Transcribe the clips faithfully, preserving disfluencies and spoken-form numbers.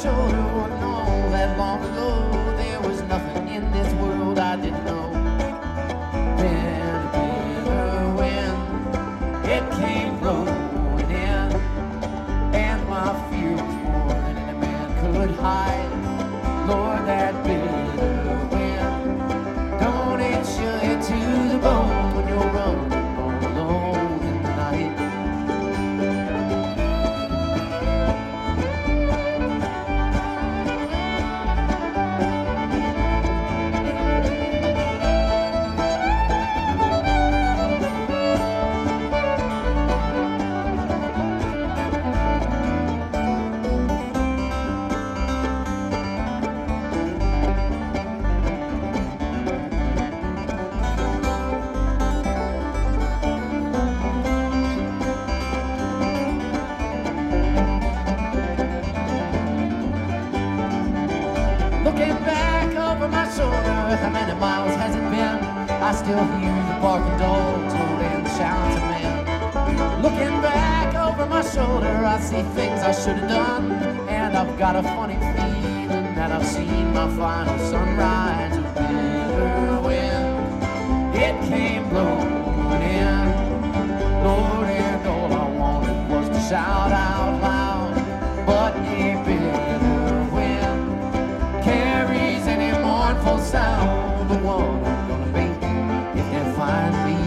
shoulder. Wouldn't know that long ago there was nothing in this world I didn't know. Then a bitter wind, it came blowing in, and my fear was more than any man could hide. Lord, that bitter wind, don't it chill you to the bone when you're running all alone in the night. Looking back over my shoulder, how many miles has it been? I still hear the barking dogs and the shouts of men. Looking back over my shoulder, I see things I should have done, and I've got a funny feeling that I've seen my final sunrise. A bitter wind, it came blowing in, Lord, and all I wanted was to shout out loud, but a bitter wind carries any mournful sound. The one I'm gonna be if they find me.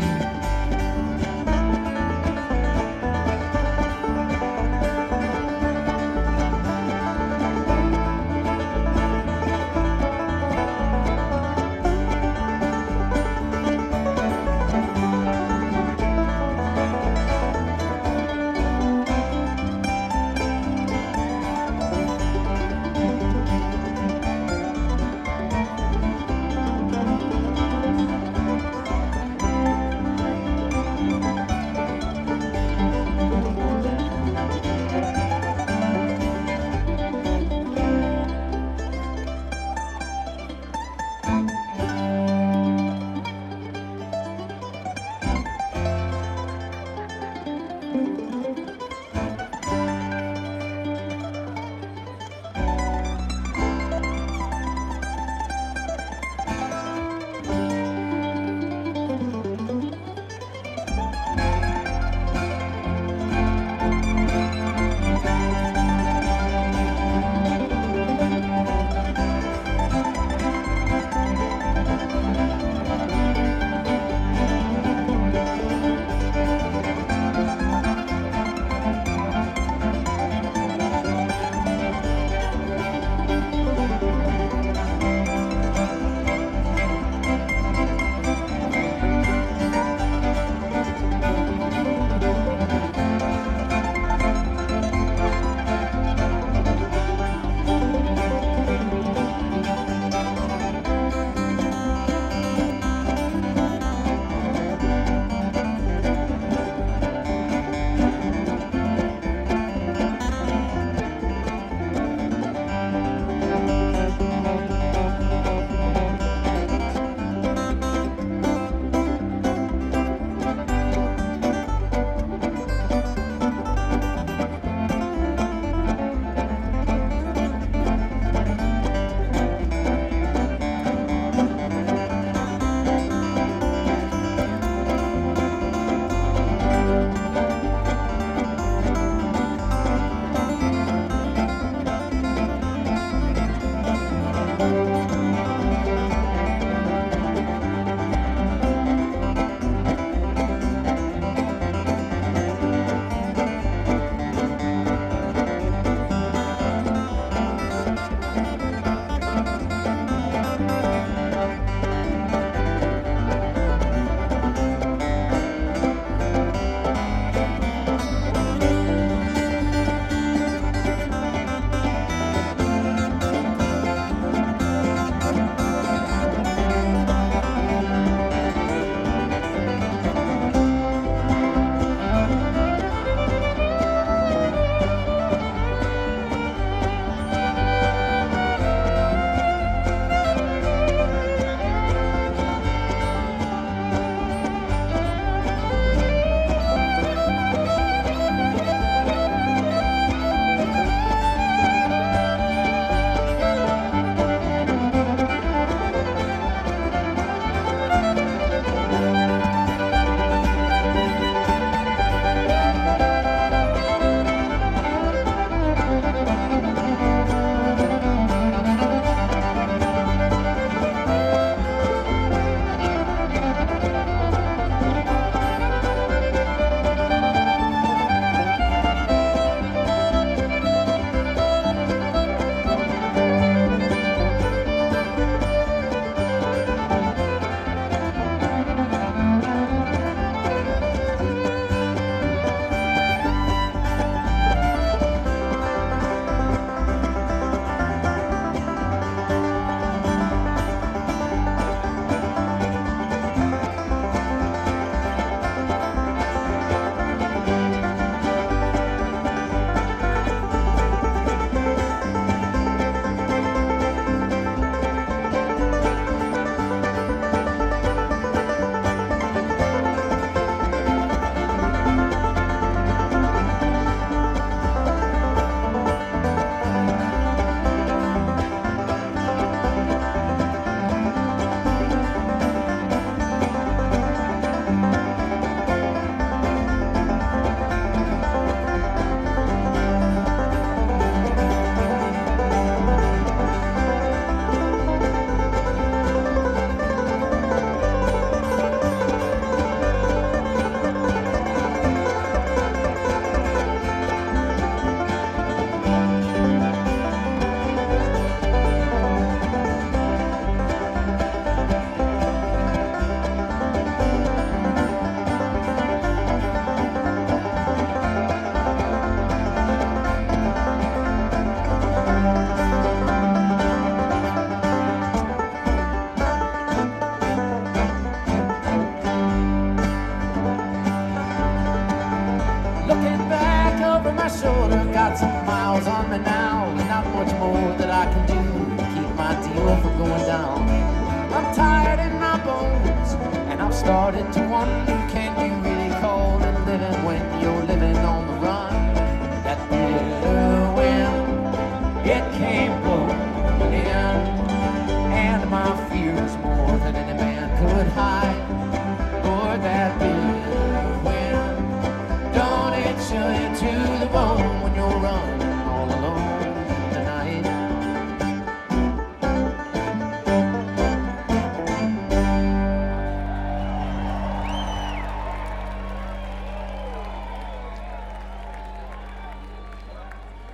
I can do to keep my deal from going down. I'm tired in my bones, and I've started to wonder, can you really call it living when you're living on the run? That bitter wind, it can't blow